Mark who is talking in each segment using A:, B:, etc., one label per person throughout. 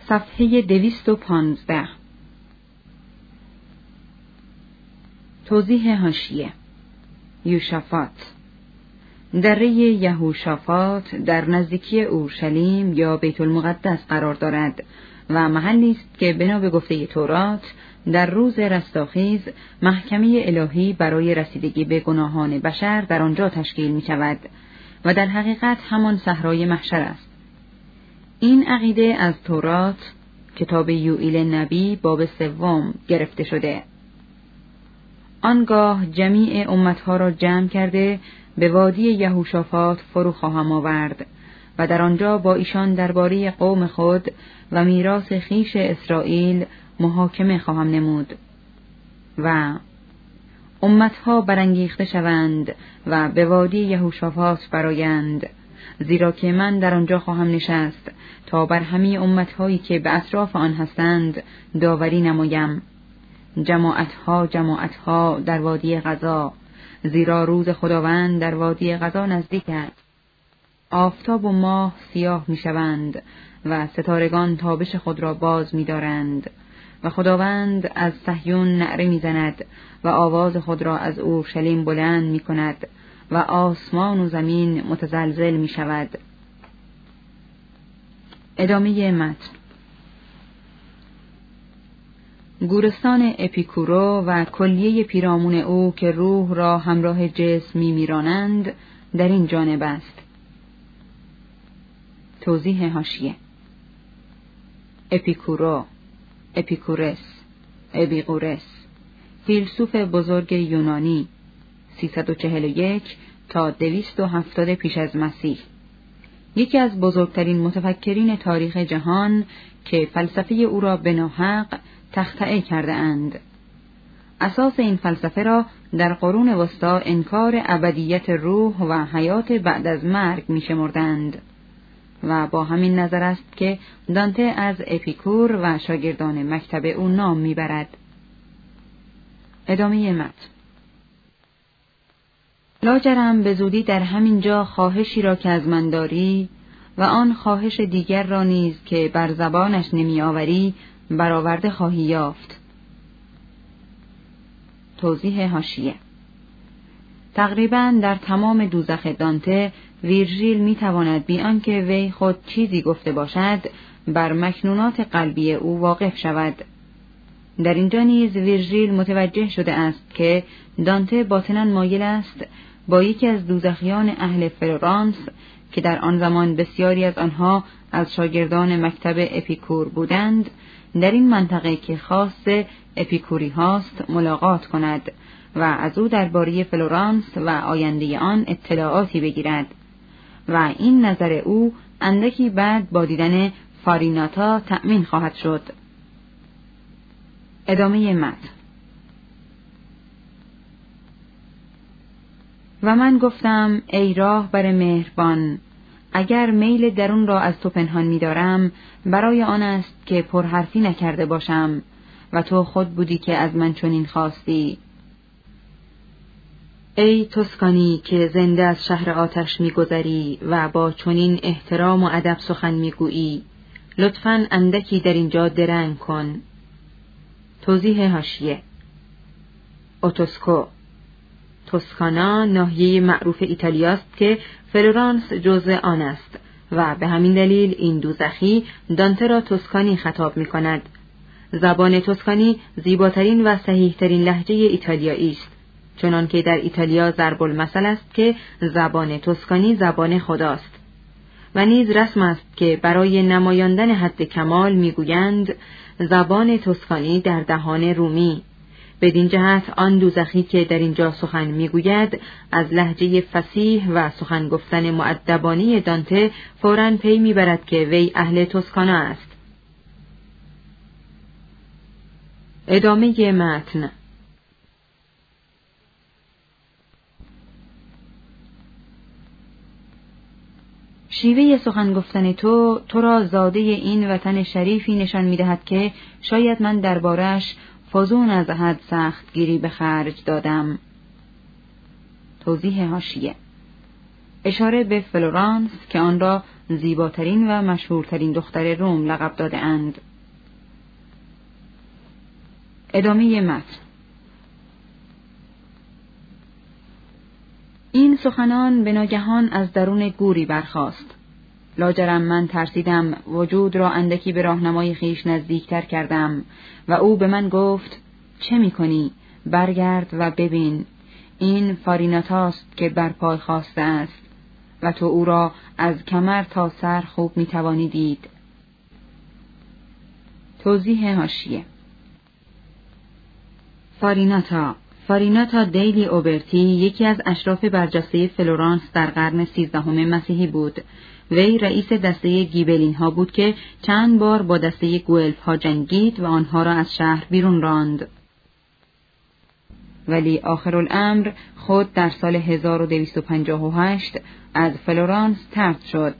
A: صفحه 215. توضیح حاشیه. یوشافاط، دره یهوشافاط در نزدیکی اورشلیم یا بیت المقدس قرار دارد و محلی است که بنا به گفته تورات در روز رستاخیز محکمه الهی برای رسیدگی به گناهان بشر در آنجا تشکیل می شود و در حقیقت همان صحرای محشر است. این عقیده از تورات، کتاب یوئیل نبی باب 3 گرفته شده. آنگاه جمیع امتها را جمع کرده به وادی یهوشافاط فرو خواهم آورد و در آنجا با ایشان درباره قوم خود و میراث خویش اسرائیل محاکمه خواهم نمود و امتها برانگیخته شوند و به وادی یهوشافاط برآیند، زیرا که من در آنجا خواهم نشست تا بر همه امتهایی که به اطراف آن هستند داوری نمایم. جماعتها در وادی غضا، زیرا روز خداوند در وادی غضا نزدیک است. آفتاب و ماه سیاه میشوند و ستارگان تابش خود را باز می‌دارند و خداوند از صهیون نعره می‌زند و آواز خود را از اورشلیم بلند می‌کند و آسمان و زمین متزلزل می‌شود. ادامه متن. گورستان اپیکورو و کلیه پیرامون او که روح را همراه جسم می‌میرانند در این جانب است. توضیح حاشیه. اپیکورو، اپیکورس، ابیقورس، فیلسوف بزرگ یونانی 341 تا 270 پیش از مسیح، یکی از بزرگترین متفکرین تاریخ جهان که فلسفه او را به ناحق تخطئه کرده اند. اساس این فلسفه را در قرون وسطا انکار ابدیت روح و حیات بعد از مرگ می‌شمردند و با همین نظر است که دانته از اپیکور و شاگردان مکتب او نام میبرد. ادامه متن. لاجرم به زودی در همین جا خواهشی را که از من داری و آن خواهش دیگر را نیز که بر زبانش نمی آوری برآورده خواهی یافت. توضیح حاشیه. تقریباً در تمام دوزخ دانته ویرژیل میتواند بی آنکه وی خود چیزی گفته باشد بر مکنونات قلبی او واقف شود. در اینجا نیز ویرژیل متوجه شده است که دانته باطناً مایل است با یکی از دوزخیان اهل فلورانس که در آن زمان بسیاری از آنها از شاگردان مکتب اپیکور بودند در این منطقه که خاص اپیکوری هاست ملاقات کند و از او درباره فلورانس و آینده آن اطلاعاتی بگیرد و این نظر او اندکی بعد با دیدن فاریناتا تأمین خواهد شد. ادامه متن. و من گفتم ای راهبر مهربان، اگر میل درون را از تو پنهان می‌دارم برای آن است که پرحرفی نکرده باشم و تو خود بودی که از من چنین خواستی. ای توسکانی که زنده از شهر آتش می‌گذری و با چنین احترام و ادب سخن می‌گویی، لطفاً اندکی در اینجا درنگ کن. توضیح حاشیه. اوتوسکو، توسکانا ناحیه معروف ایتالیاست که فلورانس جزء آن است و به همین دلیل این دوزخی دانته را توسکانی خطاب می‌کند. زبان توسکانی زیباترین و صحیح‌ترین لهجه ایتالیایی است، چنانکه در ایتالیا ضرب المثل است که زبان توسکانی زبان خداست و نیز رسم است که برای نمایاندن حد کمال میگویند زبان توسکانی در دهان رومی. بدین جهت آن دوزخی که در اینجا سخن میگوید از لهجه فصیح و سخن گفتن مؤدبانه دانته فوراً پی میبرد که وی اهل توسکانا است. ادامه متن. شیوه سخن گفتن تو را زاده این وطن شریفی نشان می‌دهد که شاید من دربارش فزون از حد سخت گیری به خرج دادم. توضیح حاشیه. اشاره به فلورانس که آن را زیباترین و مشهورترین دختر روم لقب داده اند. ادامه متن. این سخنان به ناگهان از درون گوری برخاست. لاجرم من ترسیدم، وجود را اندکی به راهنمای خویش نزدیکتر کردم و او به من گفت: چه می‌کنی؟ برگرد و ببین. این فاریناتاست که بر پای خاسته است و تو او را از کمر تا سر خوب می‌توانی دید. توضیح حاشیه: فاریناتا دیلی اوبرتی یکی از اشراف برجسته فلورانس در قرن 13 مسیحی بود. وی رئیس دسته گیبلین ها بود که چند بار با دسته گوئلف ها جنگید و آنها را از شهر بیرون راند. ولی آخرالامر خود در سال 1258 از فلورانس طرد شد.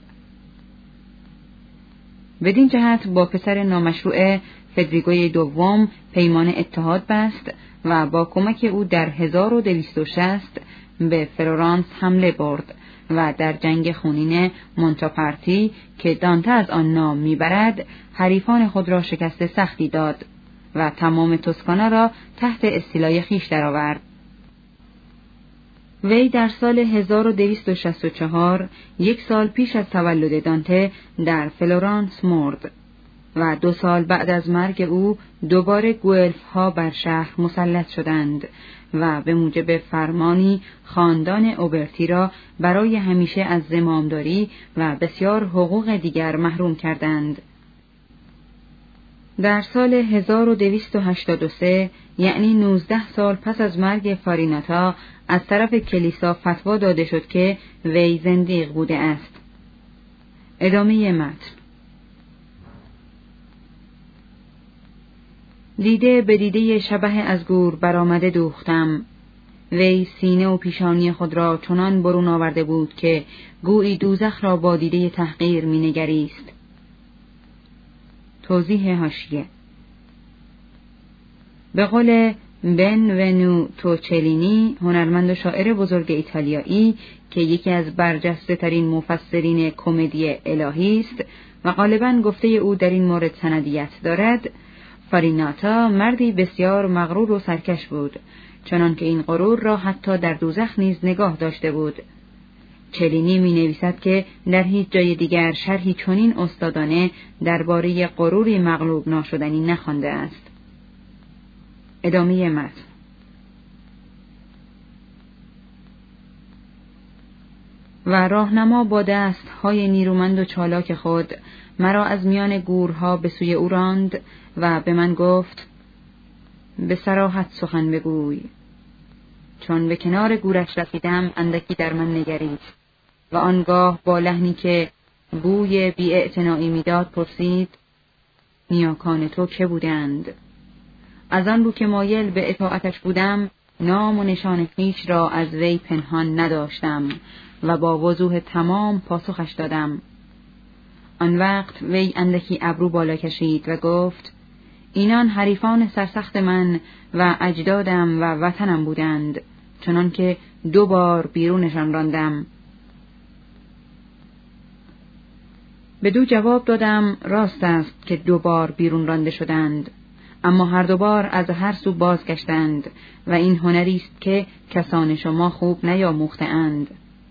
A: بدین جهت با پسر نامشروع فدریگوی دوم پیمان اتحاد بست و با کمک او در 1260 به فلورانس حمله برد و در جنگ خونین مونتاپارتی که دانته از آن نام میبرد حریفان خود را شکست سختی داد و تمام توسکانا را تحت استیلای خویش درآورد. وی در سال 1264 یک سال پیش از تولد دانته در فلورانس مرد و 2 سال بعد از مرگ او دوباره گوئلف ها بر شهر مسلط شدند و به موجب فرمانی خاندان اوبرتی را برای همیشه از زمامداری و بسیار حقوق دیگر محروم کردند. در سال 1283 یعنی 19 سال پس از مرگ فاریناتا از طرف کلیسا فتوا داده شد که وی زندیق بوده است. ادامه متن. دیده به دیده شبح از گور برآمده دوختم. وی سینه و پیشانی خود را چنان برون آورده بود که گویی دوزخ را با دیده تحقیر مینگریست. توضیح حاشیه: به قول بنونوتو چلینی، هنرمند و شاعر بزرگ ایتالیایی که یکی از برجسته ترین مفسرین کمدی الهی است و غالباً گفته او در این مورد سندیت دارد، فاریناتا مردی بسیار مغرور و سرکش بود، چنان که این غرور را حتی در دوزخ نیز نگاه داشته بود. چلینی می نویسد که در هیچ جای دیگر شرحی چنین استادانه درباره غروری مغلوب ناشدنی نخوانده است. ادامه متن. و راهنما با دست‌های نیرومند و چالاک خود مرا از میان گورها به سوی او راند و به من گفت: به صراحت سخن بگوی. چون به کنار گورش رسیدم اندکی در من نگریست و آنگاه با لحنی که بوی بی‌اعتنایی میداد پرسید: نیاکان تو که بودند؟ از آن رو که مایل به اطاعتش بودم نام و نشان خویش را از وی پنهان نداشتم و با وضوح تمام پاسخش دادم. آن وقت وی اندکی ابرو بالا کشید و گفت: اینان حریفان سرسخت من و اجدادم و وطنم بودند، چنان که 2 بار بیرونشان راندم. بدو جواب دادم: راست است که 2 بار بیرون رانده شدند، اما هر 2 بار از هر سو بازگشتند و این هنری است که کسان شما خوب نیاموخته‌اند.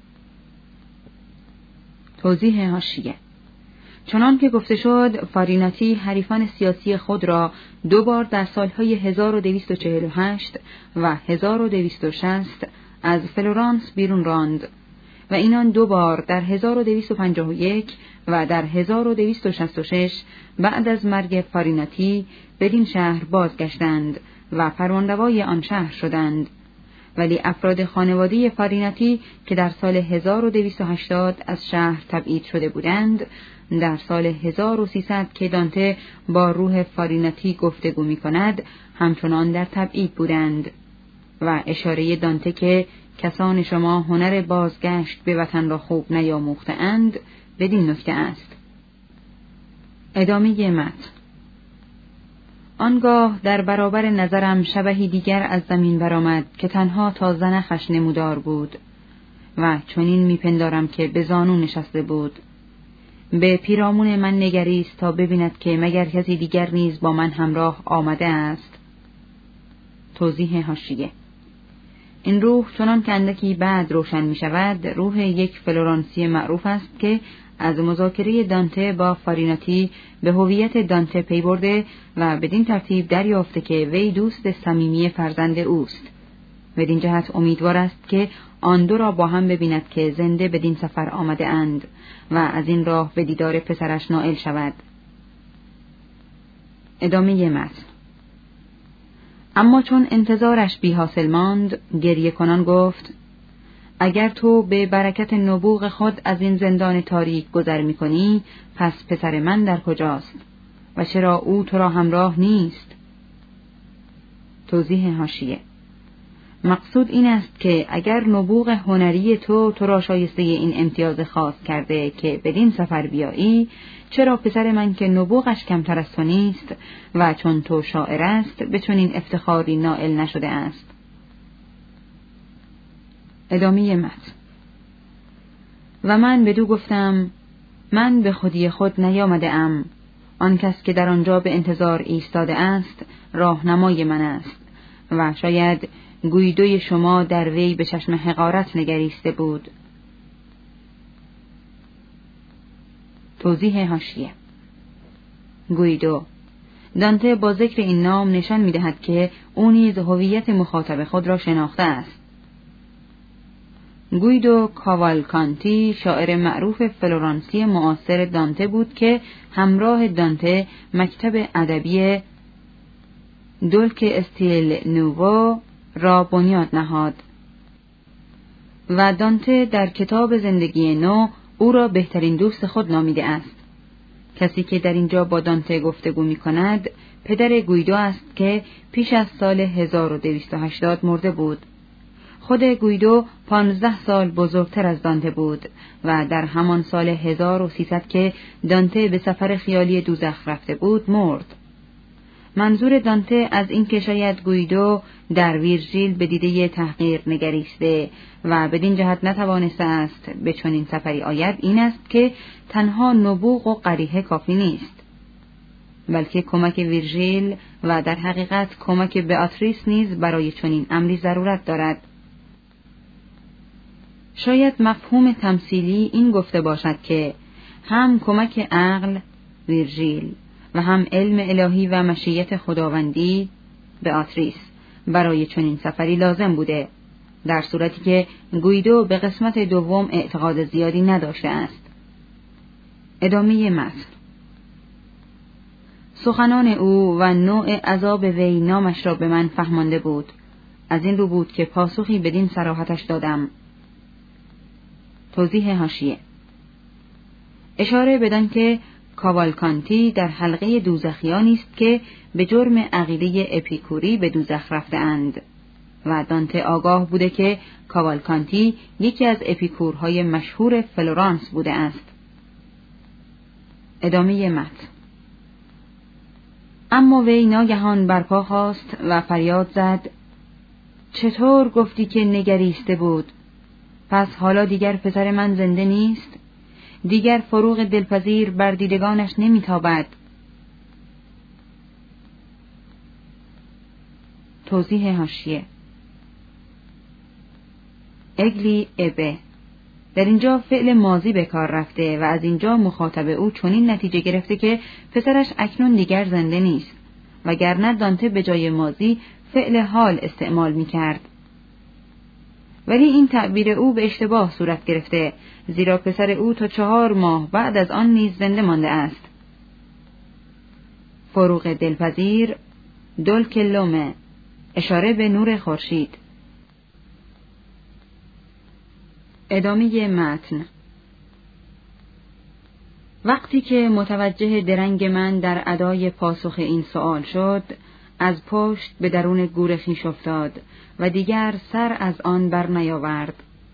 A: توضیح حاشیه: چنان که گفته شد، فاریناتی حریفان سیاسی خود را 2 بار در سالهای 1248 و 1260 از فلورانس بیرون راند و اینان 2 بار در 1251 و در 1266 بعد از مرگ فاریناتی بدین شهر بازگشتند و فرمانروای آن شهر شدند. ولی افراد خانواده فاریناتی که در سال 1280 از شهر تبعید شده بودند، در سال 1300 که دانته با روح فاریناتی گفتگو می کند همچنان در تبعید بودند و اشاره دانته که کسان شما هنر بازگشت به وطن را خوب نیاموخته‌اند بدین نکته است. ادامه متن. آنگاه در برابر نظرم شبحی دیگر از زمین برآمد که تنها تا زنخش نمودار بود و چنین میپندارم که به زانو نشسته بود. به پیرامون من نگریست تا ببیند که مگر کسی دیگر نیز با من همراه آمده است. توضیح حاشیه: این روح چنان که اندکی بعد روشن می شود روح یک فلورانسی معروف است که از مذاکره دانته با فاریناتی به هویت دانته پی برده و بدین ترتیب دریافته که وی دوست صمیمی فرزند اوست. بدین جهت امیدوار است که آن دو را با هم ببیند که زنده بدین سفر آمده اند و از این راه به دیدار پسرش نائل شود. ادامه متن: اما چون انتظارش بی حاصل ماند، گریه کنان گفت: اگر تو به برکت نبوغ خود از این زندان تاریک گذر می کنی، پس پسر من در کجاست و چرا او تو را همراه نیست؟ توضیح حاشیه: مقصود این است که اگر نبوغ هنری تو را شایسته این امتیاز خاص کرده که بدین سفر بیایی، چرا پسر من که نبوغش کمتر از تو نیست و چون تو شاعر است به چنین افتخاری نائل نشده است؟ ادامه متن: و من بدو گفتم: من به خودی خود نیامده ام، آن کس که در آنجا به انتظار ایستاده است راهنمای من است و شاید گویدوی شما در وی به چشم حقارت نگریسته بود. توضیح حاشیه: گویدو، دانته با ذکر این نام نشان می‌دهد که او نیز هویت مخاطب خود را شناخته است. گویدو کاوالکانتی شاعر معروف فلورانسی معاصر دانته بود که همراه دانته مکتب ادبی دولک استیل نوو را بنیاد نهاد و دانته در کتاب زندگی نو او را بهترین دوست خود نامیده است. کسی که در اینجا با دانته گفتگو می کند پدر گویدو است که پیش از سال 1280 مرده بود. خود گویدو 15 سال بزرگتر از دانته بود و در همان سال 1300 که دانته به سفر خیالی دوزخ رفته بود مرد. منظور دانته از این که شاید گویدو در ویرژیل به دیده تحقیر نگریسته و بدین جهت نتوانسته است به چنین سفری آید این است که تنها نبوغ و قریحه کافی نیست، بلکه کمک ویرژیل و در حقیقت کمک بئاتریس نیز برای چنین امری ضرورت دارد. شاید مفهوم تمثیلی این گفته باشد که هم کمک عقل ویرژیل و هم علم الهی و مشیت خداوندی بئاتریس برای چنین سفری لازم بوده، در صورتی که گویدو به قسمت دوم اعتقاد زیادی نداشته است. ادامه متن: سخنان او و نوع عذاب وی نامش را به من فهمانده بود، از این رو بود که پاسخی بدین صراحتش دادم. توضیح حاشیه: اشاره بدان که کاوالکانتی در حلقه دوزخیانی است که به جرم عقیده اپیکوری به دوزخ رفته اند و دانته آگاه بوده که کاوالکانتی یکی از اپیکورهای مشهور فلورانس بوده است. ادامه متن: اما وی ناگهان برپا خاست و فریاد زد: چطور گفتی که نگریسته بود؟ پس حالا دیگر پسر من زنده نیست؟ دیگر فروغ دلپذیر بر دیدگانش نمیتابد. توضیح حاشیه: اگلی ابه در اینجا فعل ماضی به کار رفته و از اینجا مخاطب او چنین نتیجه گرفته که پسرش اکنون دیگر زنده نیست، وگرنه دانته به جای ماضی فعل حال استعمال می‌کرد. ولی این تعبیر او به اشتباه صورت گرفته، زیرا پسر او تا 4 ماه بعد از آن نیز زنده مانده است. فروغ دلپذیر دولک لومه، اشاره به نور خورشید. ادامه متن: وقتی که متوجه درنگ من در ادای پاسخ این سؤال شد، از پشت به درون گور خویش افتاد و دیگر سر از آن بر نیاورد.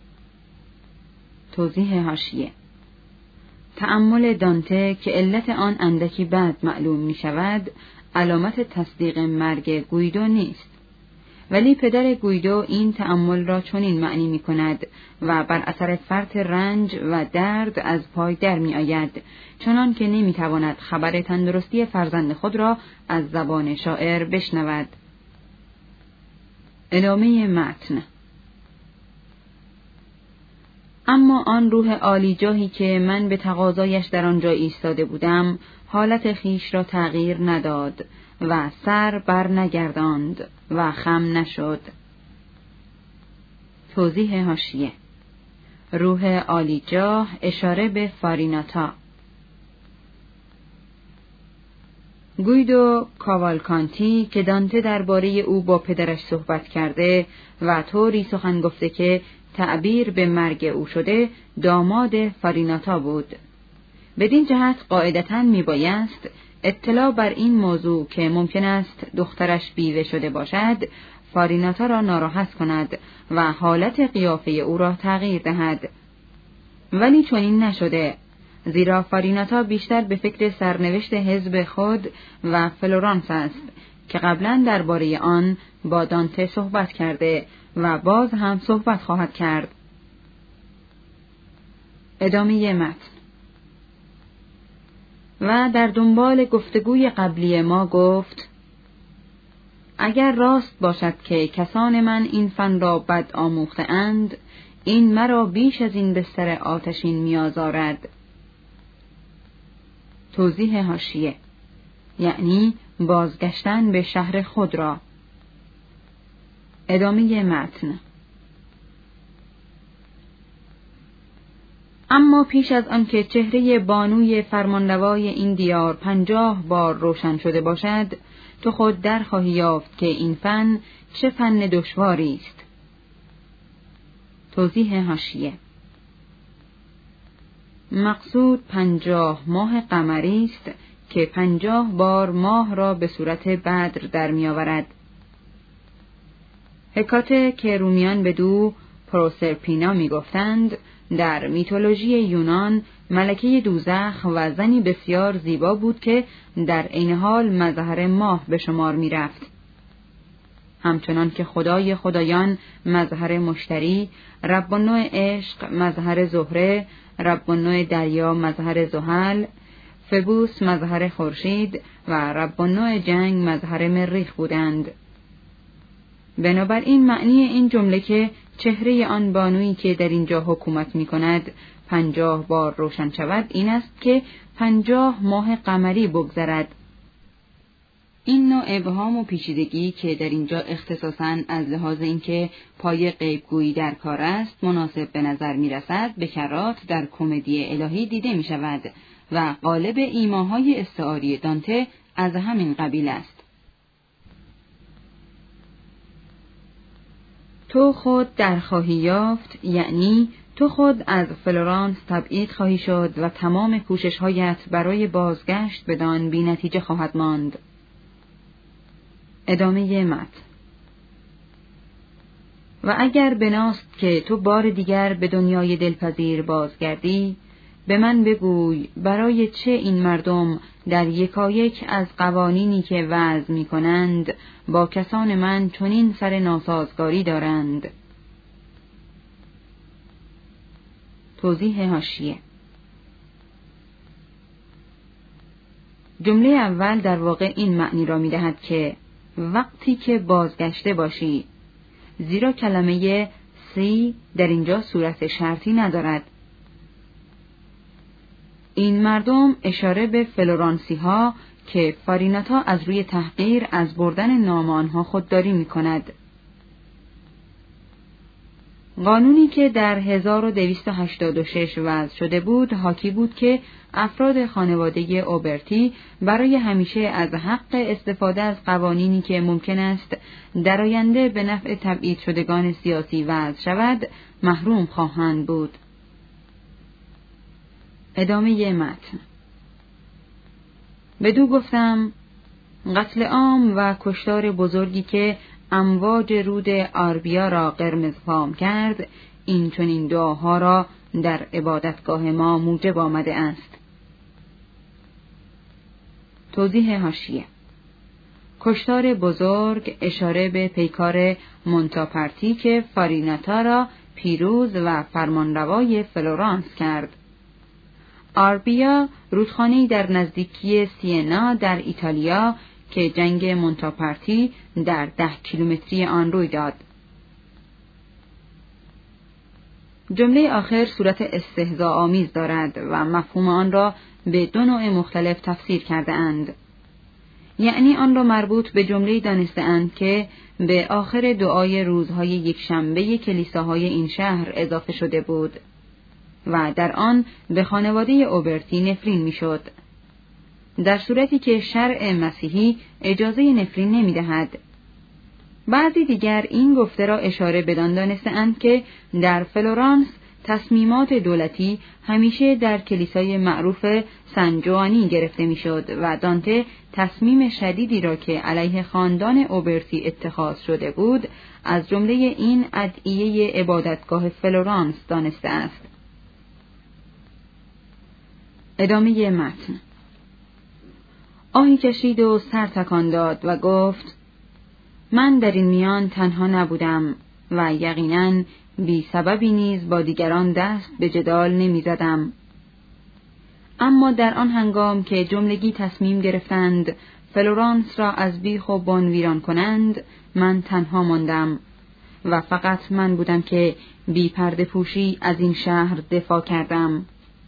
A: توضیح حاشیه: تأمل دانته که علت آن اندکی بعد معلوم می شود، علامت تصدیق مرگ گویدو نیست، ولی پدر گویدو این تأمل را چنین معنی می کند و بر اثر فرط رنج و درد از پای در می آید، چنان که نمی تواند خبر تندرستی فرزند خود را از زبان شاعر بشنود. ادامه متن. اما آن روح عالی جاهی که من به تقاضایش در آنجا ایستاده بودم، حالت خیش را تغییر نداد و سر بر نگرداند و خم نشد. توضیح حاشیه: روح عالی جاه اشاره به فاریناتا. گویدو کاوالکانتی که دانته درباره او با پدرش صحبت کرده و طوری سخن گفته که تعبیر به مرگ او شده، داماد فاریناتا بود. بدین جهت قاعدتاً میبایست اطلاع بر این موضوع که ممکن است دخترش بیوه شده باشد، فاریناتا را ناراحت کند و حالت قیافه او را تغییر دهد. ولی چنین نشده، زیرا فاریناتا بیشتر به فکر سرنوشت حزب خود و فلورانس است که قبلاً درباره آن با دانته صحبت کرده و باز هم صحبت خواهد کرد. ادامه متن. و در دنبال گفتگوی قبلی ما گفت: اگر راست باشد که کسان من این فن را بد آموخته اند، این مرا بیش از این بستر آتشین میازارد. توضیح حاشیه: یعنی بازگشتن به شهر خود را. ادامه متن. اما پیش از آنکه چهره بانوی فرمانروای این دیار 50 بار روشن شده باشد، تو خود در خواهی یافت که این فن چه فن دشواری است. توضیح حاشیه: مقصود 50 ماه قمری است که 50 بار ماه را به صورت بدر در می آورد. هکاته که رومیان بدو پروسرپینا می گفتند، در میتولوژی یونان ملکه دوزخ و زنی بسیار زیبا بود که در عین حال مظهر ماه به شمار می رفت. همچنان که خدای خدایان مظهر مشتری، رب النوع عشق مظهر زهره، رب النوع دریا مظهر زحل، فبوس مظهر خورشید و رب النوع جنگ مظهر مریخ بودند. بنابراین معنی این جمله که چهره آن بانویی که در اینجا حکومت می کند 50 بار روشن شود این است که 50 ماه قمری بگذرد. این نوع ابهام و پیچیدگی که در اینجا اختصاصاً از لحاظ اینکه پای غیبگویی در کار است مناسب به نظر می رسد، به کرات در کمدی الهی دیده می شود و غالب ایماهای استعاری دانته از همین قبیل است. تو خود در خواهی یافت، یعنی تو خود از فلورانس تبعید خواهی شد و تمام کوشش‌هایت برای بازگشت بدان بی نتیجه خواهد ماند. ادامه متن. و اگر بناست که تو بار دیگر به دنیای دلپذیر بازگردی، به من بگوی برای چه این مردم در یکایک از قوانینی که وضع می کنند با کسان من چنین سر ناسازگاری دارند. توضیح حاشیه: جمله اول در واقع این معنی را می دهد که وقتی که بازگشته باشی، زیرا کلمه سی در اینجا صورت شرطی ندارد. این مردم اشاره به فلورانسی ها که فاریناتا از روی تحقیر از بردن نام آنها خودداری می کند. قانونی که در 1286 وضع شده بود حاکی بود که افراد خانواده اوبرتی برای همیشه از حق استفاده از قوانینی که ممکن است در آینده به نفع تبعید شدگان سیاسی وضع شود محروم خواهند بود. ادامه متن. بدو گفتم قتل عام و کشتار بزرگی که امواج رود آربیا را قرمزفام کرد، این چنین دعاها را در عبادتگاه ما موجب آمده است. توضیح حاشیه: کشتار بزرگ اشاره به پیکار مونتاپارتی که فاریناتا را پیروز و فرمانروای فلورانس کرد. آربیا رودخانه‌ای در نزدیکی سینا در ایتالیا که جنگ مونتاپارتی در 10 کیلومتری آن روی داد. جمله آخر صورت استهزاء‌آمیز دارد و مفهوم آن را به 2 نوع مختلف تفسیر کرده اند. یعنی آن را مربوط به جمله‌ای دانسته اند که به آخر دعای روزهای یکشنبه کلیساهای این شهر اضافه شده بود و در آن به خانواده اوبرتی نفرین میشد، در صورتی که شرع مسیحی اجازه نفرین نمی‌دهد. بعضی دیگر این گفته را اشاره بدان دانسته اند که در فلورانس تصمیمات دولتی همیشه در کلیسای معروف سن جوانی گرفته میشد و دانته تصمیم شدیدی را که علیه خاندان اوبرتی اتخاذ شده بود از جمله این ادعیه عبادتگاه فلورانس دانسته است. ادامه متن. آهی کشید و سر تکان داد و گفت: من در این میان تنها نبودم و یقیناً بی سببی نیز با دیگران دست به جدال نمی زدم. اما در آن هنگام که جملگی تصمیم گرفتند فلورانس را از بیخ و بن ویران کنند، من تنها ماندم و فقط من بودم که بی پرده پوشی از این شهر دفاع کردم.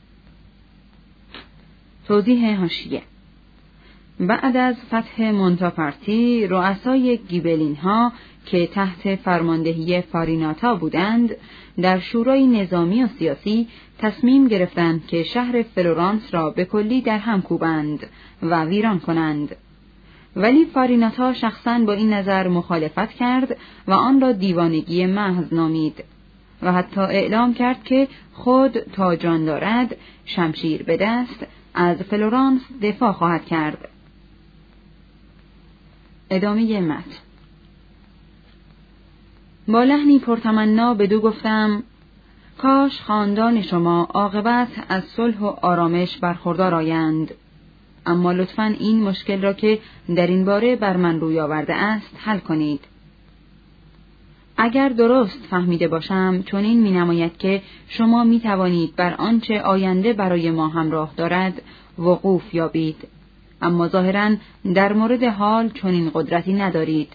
A: توضیح حاشیه: بعد از فتح مونتاپارتی، رؤسای گیبلین ها که تحت فرماندهی فاریناتا بودند، در شورای نظامی و سیاسی تصمیم گرفتند که شهر فلورانس را به کلی در هم کوبند و ویران کنند. ولی فاریناتا شخصاً با این نظر مخالفت کرد و آن را دیوانگی محض نامید و حتی اعلام کرد که خود تا جان دارد شمشیر به دست از فلورانس دفاع خواهد کرد. ادامه متن. با لحنی پرتمنا بدو گفتم: کاش خاندان شما عاقبت از صلح و آرامش برخوردار آیند، اما لطفاً این مشکل را که در این باره بر من روی آورده است حل کنید. اگر درست فهمیده باشم چنین می‌نماید که شما می‌توانید بر آنچه آینده برای ما همراه دارد وقوف یابید، اما ظاهراً در مورد حال چنین قدرتی ندارید.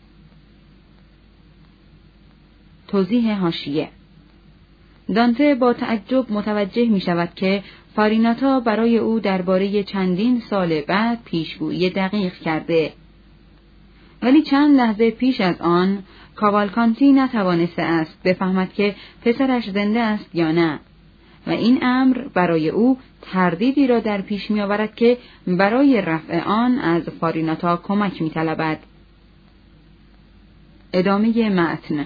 A: توضیح حاشیه: دانته با تعجب متوجه می شود که فاریناتا برای او درباره چندین سال بعد پیشگویی دقیق کرده، ولی چند لحظه پیش از آن کاوالکانتی نتوانسته است بفهمد که پسرش زنده است یا نه و این امر برای او تردیدی را در پیش می آورد که برای رفع آن از فاریناتا کمک می طلبد. ادامه متن.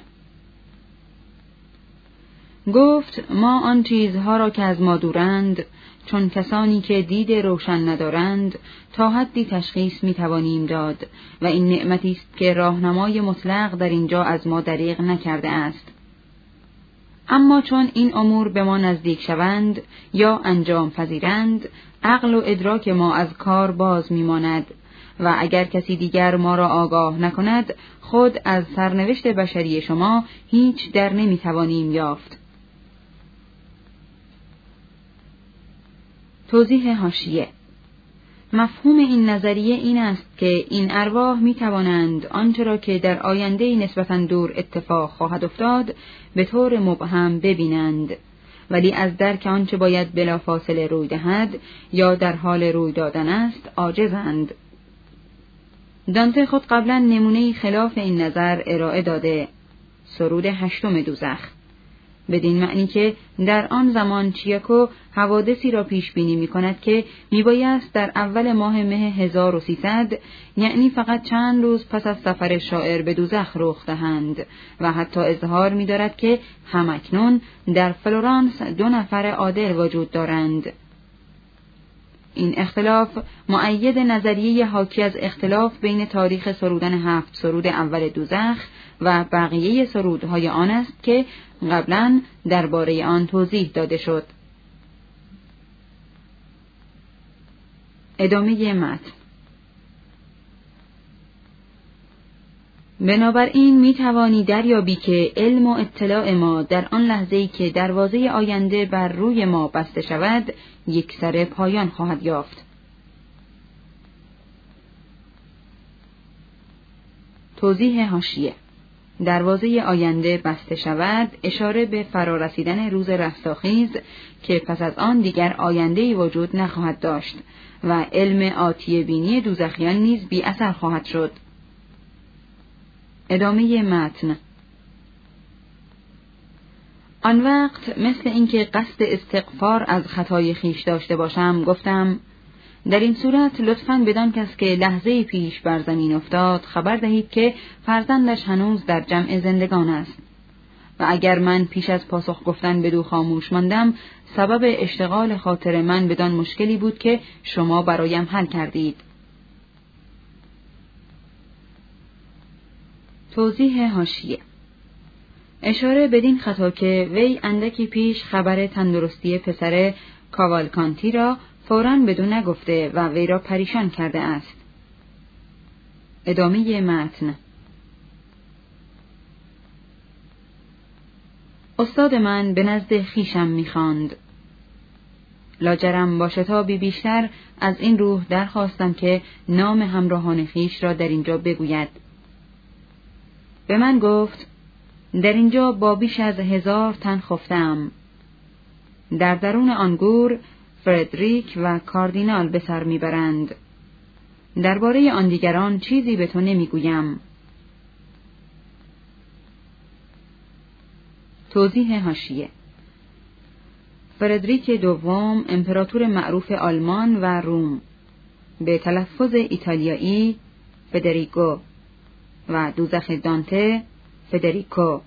A: گفت: ما آن چیزها را که از ما دورند، چون کسانی که دید روشن ندارند، تا حدی تشخیص می توانیم داد و این نعمتی است که راهنمای مطلق در اینجا از ما دریغ نکرده است. اما چون این امور به ما نزدیک شوند یا انجام پذیرند، عقل و ادراک ما از کار باز می ماند و اگر کسی دیگر ما را آگاه نکند، خود از سرنوشت بشری شما هیچ در نمی توانیم یافت. توضیح حاشیه: مفهوم این نظریه این است که این ارواح می توانند آنچه را که در آینده نسبتاً دور اتفاق خواهد افتاد به طور مبهم ببینند، ولی از درک آنچه باید بلافاصله روی دهد یا در حال روی دادن است عاجزند. دانته خود قبلا نمونه خلاف این نظر ارائه داده. سرود 8 دوزخ، بدین معنی که در آن زمان چیاکو حوادثی را پیش بینی می کند که می بایست در اول ماه مه 1300 یعنی فقط چند روز پس از سفر شاعر به دوزخ رخ دهند و حتی اظهار می دارد که همکنون در فلورانس 2 نفر عادل وجود دارند. این اختلاف مؤید نظریه حاکی از اختلاف بین تاریخ سرودن 7 سرود اول دوزخ و بقیه سرودهای آن است که قبلا درباره آن توضیح داده شد. ادامه متن. بنابراین می توانی دریابی که علم و اطلاع ما در آن لحظه‌ای که دروازه آینده بر روی ما بسته شود، یکسره پایان خواهد یافت. توضیح حاشیه: دروازه آینده بسته شود اشاره به فرارسیدن روز رستاخیز که پس از آن دیگر آینده‌ای وجود نخواهد داشت و علم آتیه بینی دوزخیان نیز بی اثر خواهد شد. ادامه متن. آن وقت مثل اینکه قصد استغفار از خطای خیش داشته باشم گفتم: در این صورت لطفاً بدان کس که لحظه پیش بر زمین افتاد خبر دهید که فرزندش هنوز در جمع زندگان است و اگر من پیش از پاسخ گفتن بدو خاموش ماندم سبب اشتغال خاطر من بدان مشکلی بود که شما برایم حل کردید. توضیح حاشیه: اشاره بدین خطا که وی اندکی پیش خبر تندرستی پسر کاوالکانتی را فوراً بدو نگفته و وی را پریشان کرده است. ادامه متن. استاد من به نزد خیشم می‌خواند. لاجرم با شتابی بیشتر از این روح درخواستم که نام همراهان خیش را در اینجا بگوید. به من گفت: در اینجا با بیش از 1000 تن خفته‌ام. در درون آن گور فردریک و کاردینال به سر میبرند. درباره آن دیگران چیزی به تو نمیگویم. توضیح حاشیه: فردریک دوم امپراتور معروف آلمان و روم، به تلفظ ایتالیایی فدریگو و دوزخ دانته فدریکو،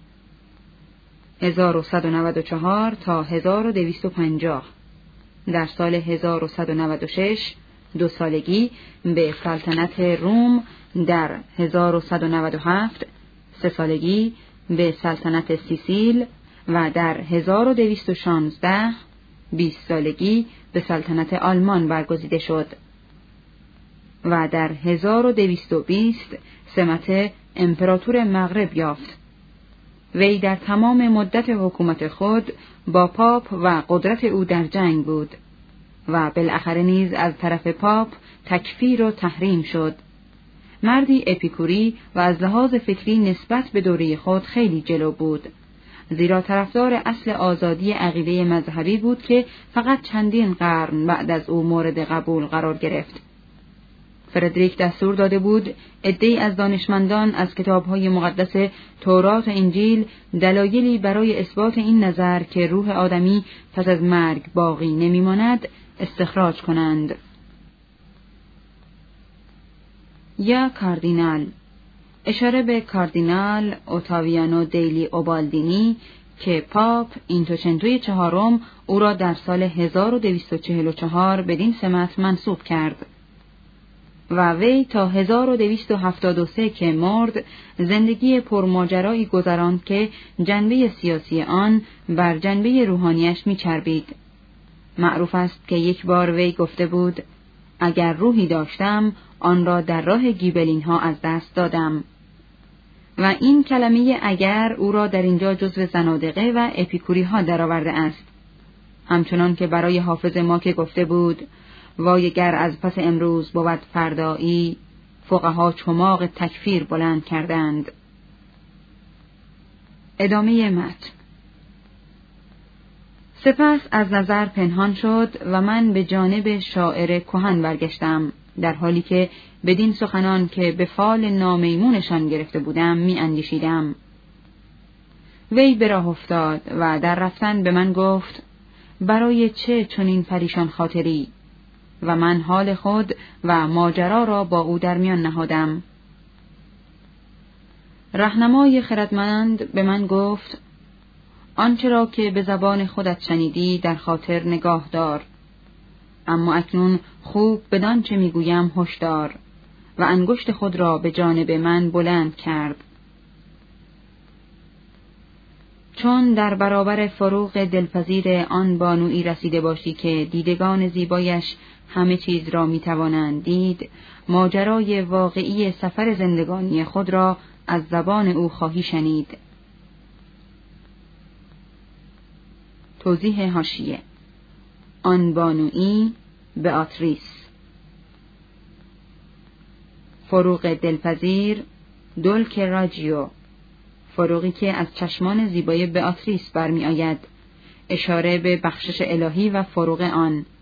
A: 1194 تا 1250. در سال 1196 2 سالگی به سلطنت روم، در 1197 3 سالگی به سلطنت سیسیل و در 1216 20 سالگی به سلطنت آلمان برگزیده شد و در 1220 سمت امپراتور مغرب یافت. وی در تمام مدت حکومت خود با پاپ و قدرت او در جنگ بود و بالاخره نیز از طرف پاپ تکفیر و تحریم شد. مردی اپیکوری و از لحاظ فکری نسبت به دوره خود خیلی جلو بود، زیرا طرفدار اصل آزادی عقیده مذهبی بود که فقط چندین قرن بعد از او مورد قبول قرار گرفت. فردریک دستور داده بود عده‌ای از دانشمندان از کتاب‌های مقدس تورات و انجیل دلایلی برای اثبات این نظر که روح آدمی پس از مرگ باقی نمی‌ماند استخراج کنند. یا کاردینال، اشاره به کاردینال اوتاویانو دیلی اوبالدینی که پاپ اینتوچنتوی چهارم او را در سال 1244 بدین سمت منصوب کرد و وی تا 1273 که مرد زندگی پرماجرایی گذراند که جنبه سیاسی آن بر جنبه روحانیش می‌چربید. معروف است که یک بار وی گفته بود: اگر روحی داشتم آن را در راه گیبلین ها از دست دادم. و این کلمه اگر او را در اینجا جزو زنادقه و اپیکوری ها درآورده است، همچنان که برای حافظ ما که گفته بود: وای گر از پس امروز بود فردایی، فقها چماق تکفیر بلند کردند. ادامه متن. سپس از نظر پنهان شد و من به جانب شاعر کهن برگشتم، در حالی که بدین سخنان که به فال نامیمونشان گرفته بودم می اندیشیدم. وی به راه افتاد و در رفتن به من گفت: برای چه چنین پریشان خاطری؟ و من حال خود و ماجرا را با او در میان نهادم. راهنمای خردمند به من گفت: آنچه را که به زبان خودت شنیدی در خاطر نگاه دار، اما اکنون خوب بدان چه میگویم هشدار. و انگشت خود را به جانب من بلند کرد. چون در برابر فروغ دلپذیر آن بانویی رسیده باشی که دیدگان زیبایش همه چیز را میتوانند دید، ماجرای واقعی سفر زندگانی خود را از زبان او خواهی شنید. توضیح حاشیه: آن بانویی بئاتریس. فروغ دلپذیر دولک راجیو، فروغی که از چشمان زیبای بئاتریس برمی آید، اشاره به بخشش الهی و فروغ آن،